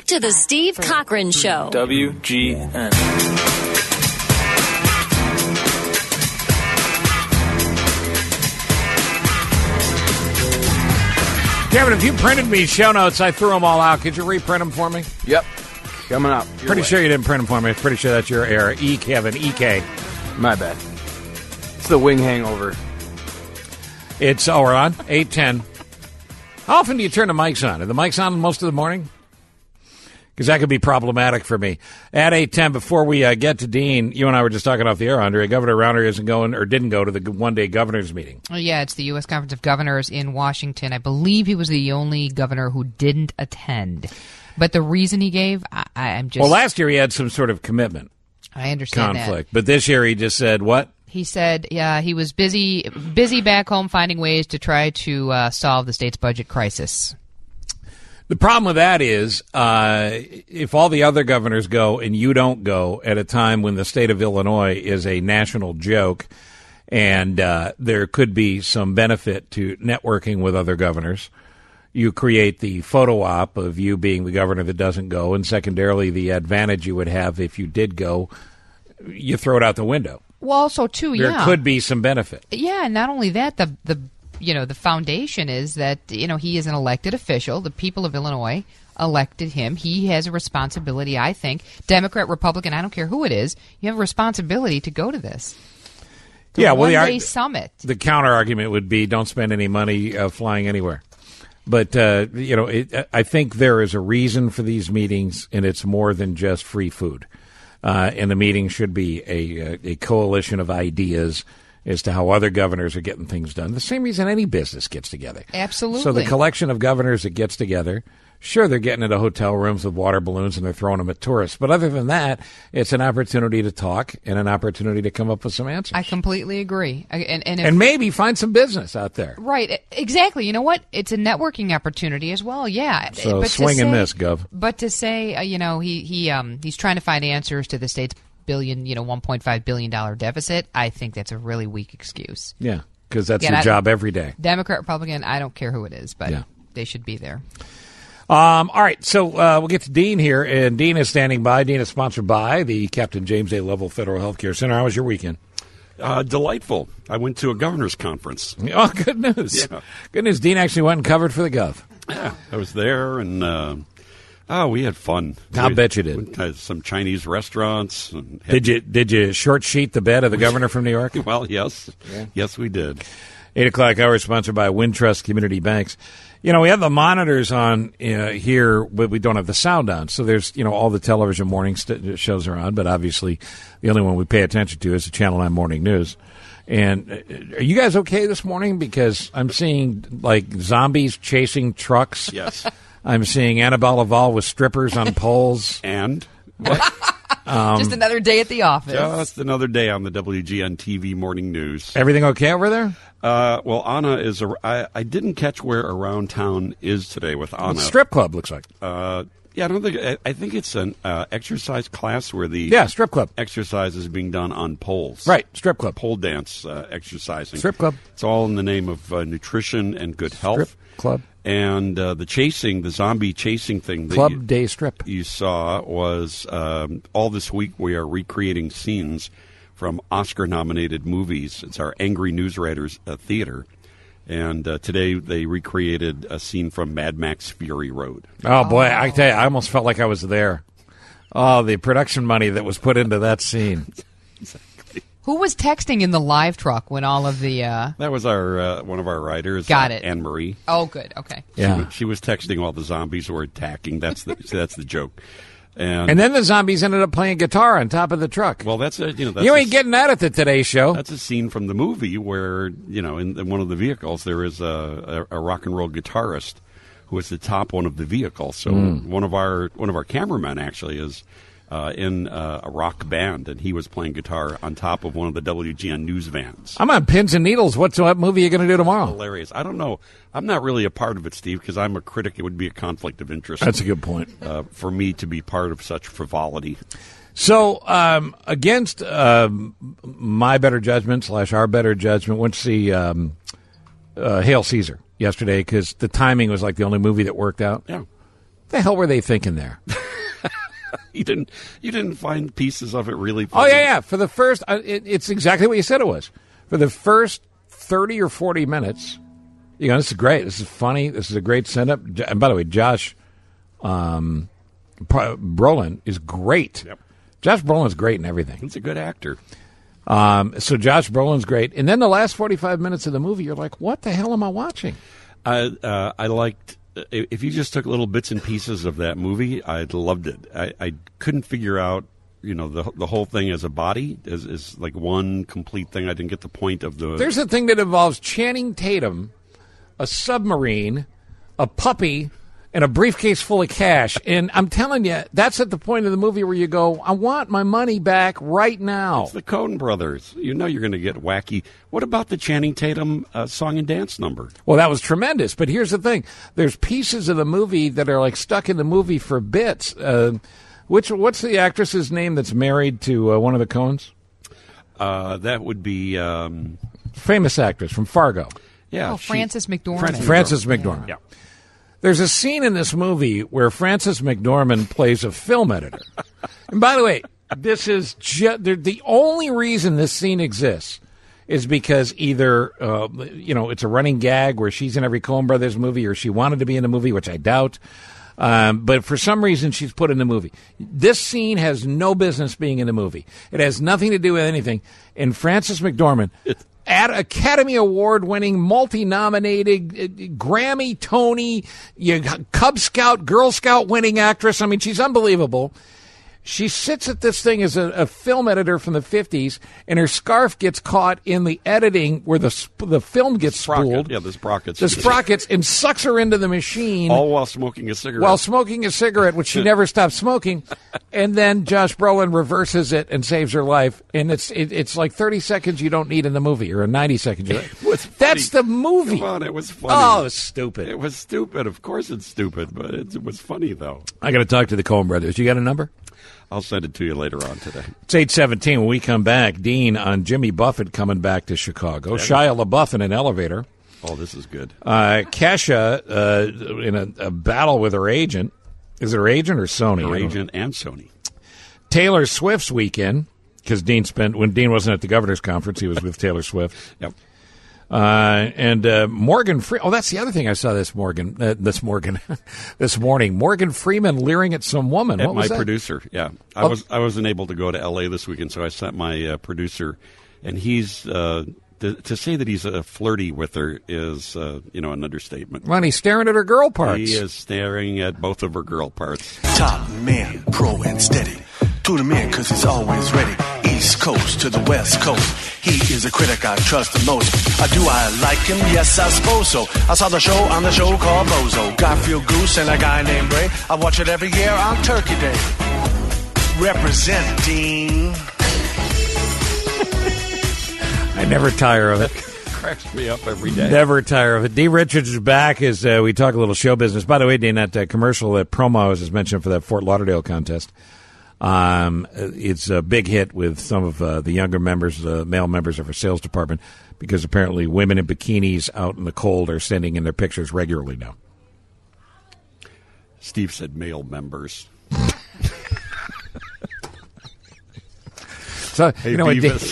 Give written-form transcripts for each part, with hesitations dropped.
to the Steve Cochran Show. WGN. Kevin, if you printed me show notes, I threw them all out. Could you reprint them for me? Yep. Coming up. Pretty sure you didn't print them for me. Pretty sure that's your error. Kevin, EK. My bad. It's the wing hangover. We're on 8:10. How often do you turn the mics on? Are the mics on most of the morning? Because that could be problematic for me. At 8:10, before we get to Dean, you and I were just talking off the air, Andre. Governor Rauner isn't going or didn't go to the one-day governors meeting. Yeah, it's the U.S. Conference of Governors in Washington. I believe he was the only governor who didn't attend. But the reason he gave, I'm just... Well, last year he had some sort of commitment. I understand conflict. But this year he just said, what? He said, yeah, he was busy back home finding ways to try to solve the state's budget crisis. The problem with that is if all the other governors go and you don't go at a time when the state of Illinois is a national joke and there could be some benefit to networking with other governors, you create the photo op of you being the governor that doesn't go, and secondarily the advantage you would have if you did go, you throw it out the window. Well, also, too, there could be some benefit. Yeah, and not only that, the foundation is that, he is an elected official. The people of Illinois elected him. He has a responsibility, I think. Democrat, Republican, I don't care who it is. You have a responsibility to go to this. One-day summit. The counter-argument would be don't spend any money flying anywhere. But, I think there is a reason for these meetings, and it's more than just free food. And the meeting should be a coalition of ideas as to how other governors are getting things done. The same reason any business gets together. Absolutely. So the collection of governors that gets together, sure, they're getting into hotel rooms with water balloons and they're throwing them at tourists. But other than that, it's an opportunity to talk and an opportunity to come up with some answers. I completely agree. And maybe find some business out there. Right. Exactly. You know what? It's a networking opportunity as well. Yeah. So swing and miss, Gov. But to say, he's trying to find answers to the state's $1.5 billion deficit, I think that's a really weak excuse. Yeah, because that's your job every day. Democrat, Republican, I don't care who it is, but they should be there. All right, so we'll get to Dean here, and Dean is standing by. Dean is sponsored by the Captain James A. Lovell Federal Health Care Center. How was your weekend? Delightful. I went to a governor's conference. Oh, good news. Yeah. Good news. Dean actually went and covered for the Gov. Yeah, I was there, and we had fun. I'll bet you did. Went to some Chinese restaurants. And did you short sheet the bed of the governor from New York? Well, yes. Yeah. Yes, we did. 8 o'clock hour sponsored by Wintrust Community Banks. We have the monitors on here, but we don't have the sound on. So there's, all the television morning shows are on, but obviously the only one we pay attention to is the Channel 9 Morning News. And are you guys okay this morning? Because I'm seeing, zombies chasing trucks. Yes. I'm seeing Annabelle Laval with strippers on poles. And? Just another day at the office. Just another day on the WGN TV Morning News. Everything okay over there? Well, Anna is. I didn't catch where Around Town is today with Anna. Strip club looks like. Yeah, I don't think. I think it's an exercise class where the strip club exercise is being done on poles. Right, strip club, pole dance exercising. Strip club. It's all in the name of nutrition and good health. Strip club. And the zombie chasing thing that Club Day Strip you saw was all this week we are recreating scenes from Oscar-nominated movies. It's our Angry News Writers Theater. And today they recreated a scene from Mad Max Fury Road. Oh, boy, I tell you, I almost felt like I was there. Oh, the production money that was put into that scene. Who was texting in the live truck when all of the... That was our one of our writers. Got it. Anne-Marie. Oh, good. Okay. Yeah. She was texting all the zombies who were attacking. That's the joke. And then the zombies ended up playing guitar on top of the truck. Well, that's you ain't getting that at the Today Show. That's a scene from the movie where in one of the vehicles there is a rock and roll guitarist who is the top one of the vehicle. So one of our cameramen actually is in a rock band, and he was playing guitar on top of one of the WGN news vans. I'm on pins and needles. What movie are you going to do tomorrow? Hilarious. I don't know. I'm not really a part of it, Steve, because I'm a critic. It would be a conflict of interest. That's a good point. For me to be part of such frivolity. So, against my better judgment / our better judgment, went to see Hail Caesar yesterday because the timing was like the only movie that worked out. Yeah. The hell were they thinking there? You didn't find pieces of it really funny? Oh, yeah. For the first, it's exactly what you said it was. For the first 30 or 40 minutes, this is great. This is funny. This is a great setup. And by the way, Josh Brolin is great. Yep. Josh Brolin's great in everything. He's a good actor. So Josh Brolin's great. And then the last 45 minutes of the movie, you're like, what the hell am I watching? I liked, if you just took little bits and pieces of that movie, I loved it. I couldn't figure out, the whole thing as a body is like one complete thing. I didn't get the point of the... There's a thing that involves Channing Tatum, a submarine, a puppy, and a briefcase full of cash. And I'm telling you, that's at the point of the movie where you go, I want my money back right now. It's the Coen brothers. You're going to get wacky. What about the Channing Tatum song and dance number? Well, that was tremendous. But here's the thing. There's pieces of the movie that are like stuck in the movie for bits. What's the actress's name that's married to one of the Coens? That would be... famous actress from Fargo. Yeah. Frances McDormand. Frances McDormand. Yeah. There's a scene in this movie where Frances McDormand plays a film editor. And by the way, this is the only reason this scene exists is because either, it's a running gag where she's in every Coen Brothers movie or she wanted to be in the movie, which I doubt. But for some reason, she's put in the movie. This scene has no business being in the movie. It has nothing to do with anything. And Frances McDormand... Academy Award-winning, multi-nominated, Grammy, Tony, Cub Scout, Girl Scout-winning actress. I mean, she's unbelievable. She sits at this thing as a film editor from the 50s, and her scarf gets caught in the editing where the film gets spooled. Yeah, the sprockets. The sprockets, and sucks her into the machine. All while smoking a cigarette. Which she never stopped smoking. And then Josh Brolin reverses it and saves her life. And it's like 30 seconds you don't need in the movie, or 90 seconds. That's the movie. Come on, it was funny. Oh, it was stupid. It was stupid. Of course it's stupid, but it was funny, though. I got to talk to the Coen brothers. You got a number? I'll send it to you later on today. It's 8:17. When we come back, Dean on Jimmy Buffett coming back to Chicago. Shia LaBeouf in an elevator. Oh, this is good. Kesha in a battle with her agent. Is it her agent or Sony? Her agent and Sony. Taylor Swift's weekend, because when Dean wasn't at the governor's conference, he was with Taylor Swift. Yep. And Morgan Freeman. Oh, that's the other thing I saw this morning. Morgan Freeman leering at some woman. At what was my that? Producer. Yeah, I wasn't able to go to L.A. this weekend, so I sent my producer, and he's to say that he's flirty with her is an understatement. Well, he's staring at her girl parts. He is staring at both of her girl parts. Top man, pro and steady. Tune him in, 'cause he's always ready. East Coast to the West Coast. He is a critic I trust the most. Do I like him? Yes, I suppose so. I saw the show on the show called Bozo. Garfield Goose and a guy named Ray. I watch it every year on Turkey Day. Representing. I never tire of it. Cracks me up every day. Never tire of it. Dean Richards is back as we talk a little show business. By the way, Dean, that commercial, that promo I was just mentioned for that Fort Lauderdale contest, it's a big hit with some of the younger members, male members of our sales department, because apparently women in bikinis out in the cold are sending in their pictures regularly now. Steve said male members. So hey, when Dean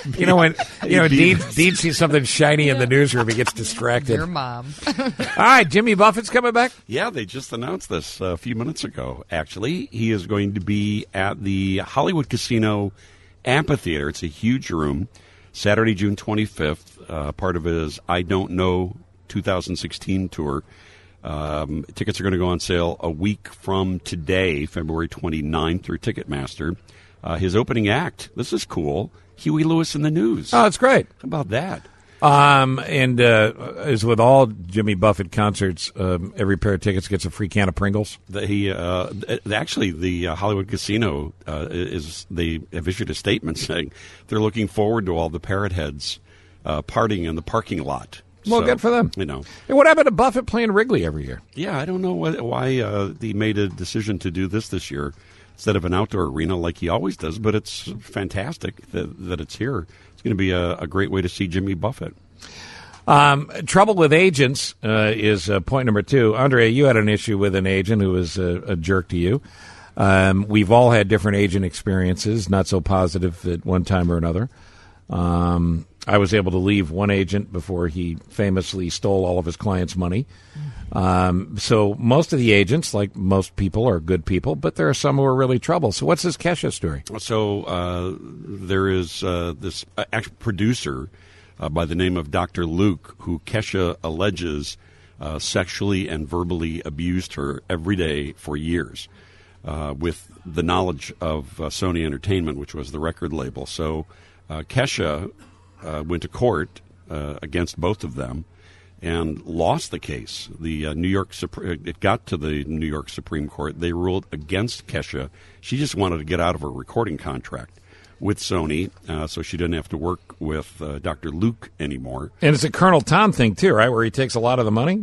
sees something shiny in the newsroom, he gets distracted. Your mom. All right, Jimmy Buffett's coming back? Yeah, they just announced this a few minutes ago, actually. He is going to be at the Hollywood Casino Amphitheater. It's a huge room. Saturday, June 25th, part of his I Don't Know 2016 tour. Tickets are going to go on sale a week from today, February 29th, through Ticketmaster. His opening act, this is cool, Huey Lewis in the News. Oh, it's great. How about that? And as with all Jimmy Buffett concerts, every pair of tickets gets a free can of Pringles. Actually, the Hollywood Casino they have issued a statement saying they're looking forward to all the parrot heads partying in the parking lot. Well, good for them. Hey, what happened to Buffett playing Wrigley every year? Yeah, I don't know why he made a decision to do this year instead of an outdoor arena like he always does, but it's fantastic that it's here. It's going to be a great way to see Jimmy Buffett. Trouble with agents is point number 2. Andre, you had an issue with an agent who was a jerk to you. We've all had different agent experiences, not so positive at one time or another. I was able to leave one agent before he famously stole all of his clients' money. So most of the agents, like most people, are good people, but there are some who are really trouble. So what's this Kesha story? So there is this actual producer by the name of Dr. Luke, who Kesha alleges sexually and verbally abused her every day for years with the knowledge of Sony Entertainment, which was the record label. So Kesha went to court against both of them and lost the case. The it got to the New York Supreme Court. They ruled against Kesha. She just wanted to get out of her recording contract with Sony, so she didn't have to work with Dr. Luke anymore. And it's a Colonel Tom thing too, right, where he takes a lot of the money?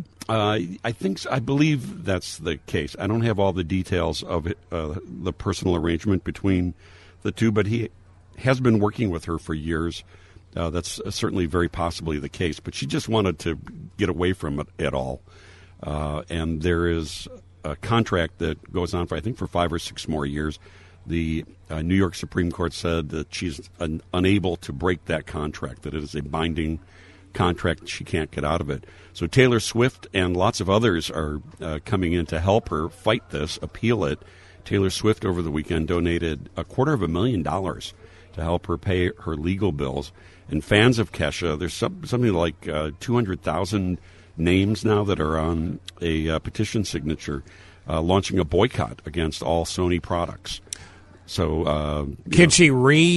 I believe that's the case. I don't have all the details of it, the personal arrangement between the two, but he has been working with her for years. That's certainly very possibly the case, but she just wanted to get away from it all. And there is a contract that goes on for, I think, for 5 or 6 more years. The New York Supreme Court said that she's unable to break that contract, that it is a binding contract. She can't get out of it. So Taylor Swift and lots of others are coming in to help her fight this, appeal it. Taylor Swift over the weekend donated $250,000 to help her pay her legal bills. And fans of Kesha, there's something like 200,000 names now that are on a petition signature launching a boycott against all Sony products. So, can she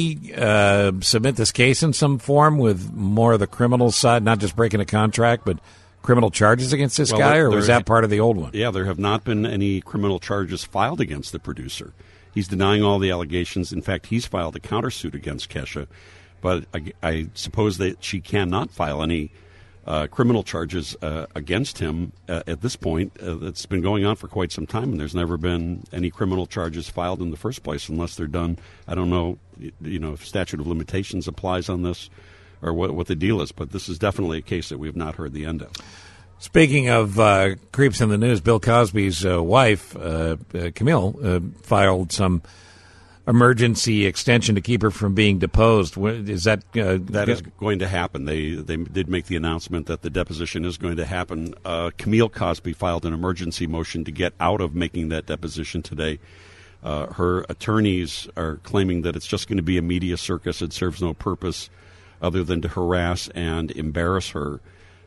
submit this case in some form with more of the criminal side, not just breaking a contract, but criminal charges against this guy, or was that part of the old one? Yeah, there have not been any criminal charges filed against the producer. He's denying all the allegations. In fact, he's filed a countersuit against Kesha, but I suppose that she cannot file any criminal charges against him at this point. It's been going on for quite some time, and there's never been any criminal charges filed in the first place unless they're done. I don't know, if statute of limitations applies on this or what the deal is, but this is definitely a case that we have not heard the end of. Speaking of creeps in the news, Bill Cosby's wife, Camille, filed some emergency extension to keep her from being deposed. Is that that is going to happen? They did make the announcement that the deposition is going to happen. Camille Cosby filed an emergency motion to get out of making that deposition today. Her attorneys are claiming that it's just going to be a media circus. It serves no purpose other than to harass and embarrass her.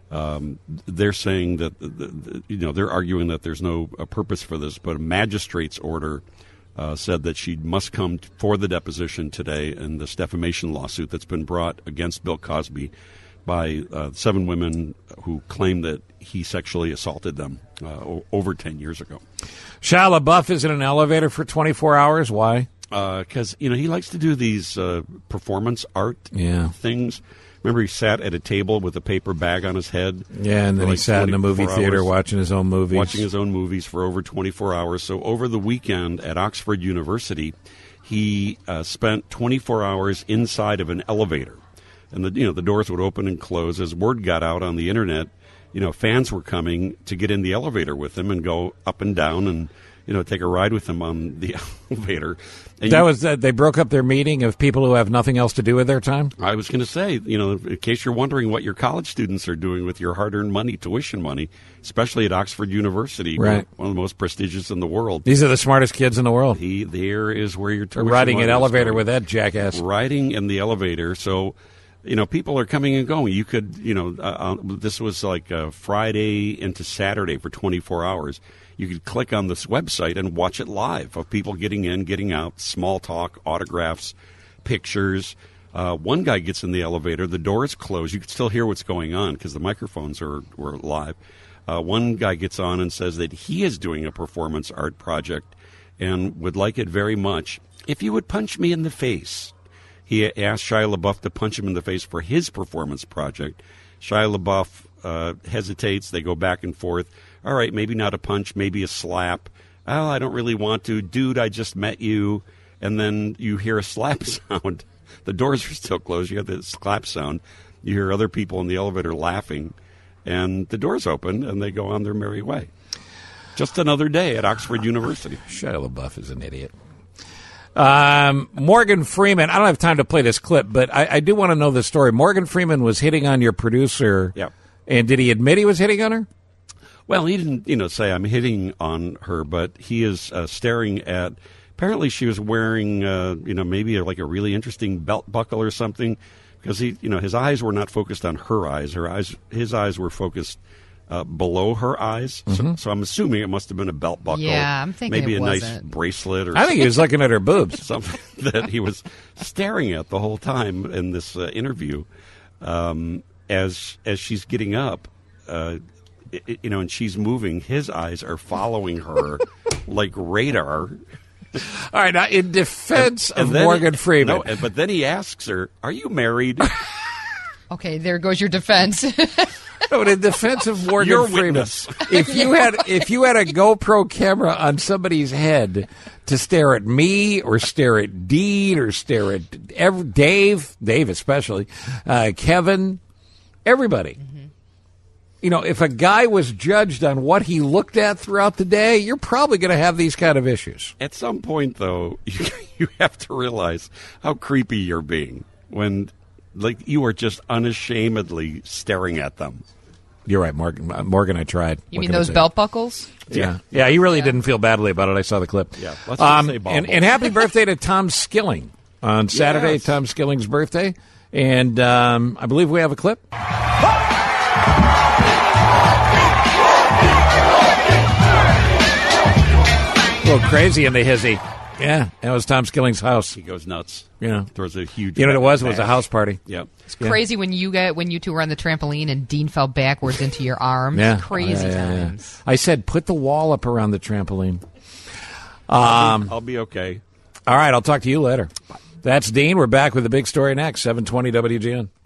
They're saying that they're arguing that there's no purpose for this, but a magistrate's order said that she must come for the deposition today in this defamation lawsuit that's been brought against Bill Cosby by 7 women who claim that he sexually assaulted them over 10 years ago. Shia LaBeouf is in an elevator for 24 hours. Why? Because he likes to do these performance art things. Remember, he sat at a table with a paper bag on his head. Yeah, and then he sat in a movie theater watching his own movies. Watching his own movies for over 24 hours. So over the weekend at Oxford University, he spent 24 hours inside of an elevator. And the doors would open and close. As word got out on the Internet, fans were coming to get in the elevator with him and go up and down and take a ride with him on the elevator. And they broke up their meeting of people who have nothing else to do with their time? I was going to say, in case you're wondering what your college students are doing with your hard-earned money, tuition money, especially at Oxford University, right, one of the most prestigious in the world. These are the smartest kids in the world. There is where your tuition riding money an is elevator going. with that jackass. Riding in the elevator, so... people are coming and going. You could, this was like Friday into Saturday for 24 hours. You could click on this website and watch it live of people getting in, getting out, small talk, autographs, pictures. One guy gets in the elevator. The doors close. You can still hear what's going on because the microphones were live. One guy gets on and says that he is doing a performance art project and would like it very much if you would punch me in the face. He asked Shia LaBeouf to punch him in the face for his performance project. Shia LaBeouf hesitates. They go back and forth. All right, maybe not a punch, maybe a slap. Oh, I don't really want to. Dude, I just met you. And then you hear a slap sound. The doors are still closed. You have the slap sound. You hear other people in the elevator laughing. And the doors open, and they go on their merry way. Just another day at Oxford University. Shia LaBeouf is an idiot. Morgan Freeman, I don't have time to play this clip, but I do want to know the story. Morgan Freeman was hitting on your producer. Yep. And did he admit he was hitting on her? Well, he didn't, say I'm hitting on her, but he is staring at. Apparently, she was wearing, maybe like a really interesting belt buckle or something, because his eyes were not focused on her eyes. His eyes were focused below her eyes. Mm-hmm. So I'm assuming it must have been a belt buckle. Yeah, I'm thinking maybe it a nice wasn't. bracelet or. I think he was looking at her boobs. Something that he was staring at the whole time in this interview, as she's getting up. And she's moving, his eyes are following her like radar. All right, now in defense of Morgan Freeman. No, but then he asks her, "Are you married?" Okay, there goes your defense. No, in defense of Morgan Your Freeman, witness. if you had a GoPro camera on somebody's head to stare at me or stare at Dean or stare at Dave especially, Kevin, everybody. Mm-hmm. If a guy was judged on what he looked at throughout the day, you're probably going to have these kind of issues. At some point, though, you have to realize how creepy you're being when, you are just unashamedly staring at them. You're right, Morgan, I tried. You mean those belt buckles? Yeah. Yeah, he really didn't feel badly about it. I saw the clip. Yeah, let's just say bobbles. And happy birthday to Tom Skilling on Saturday, Yes. Tom Skilling's birthday. And I believe we have a clip. A little crazy in the hizzy. Yeah, that was Tom Skilling's house. He goes nuts. Throws a huge. You know what it was? It was a house party. Yep. It's crazy when you two were on the trampoline and Dean fell backwards into your arms. Yeah. Crazy times. I said, put the wall up around the trampoline. I'll be okay. All right, I'll talk to you later. That's Dean. We're back with the big story next. 720 WGN.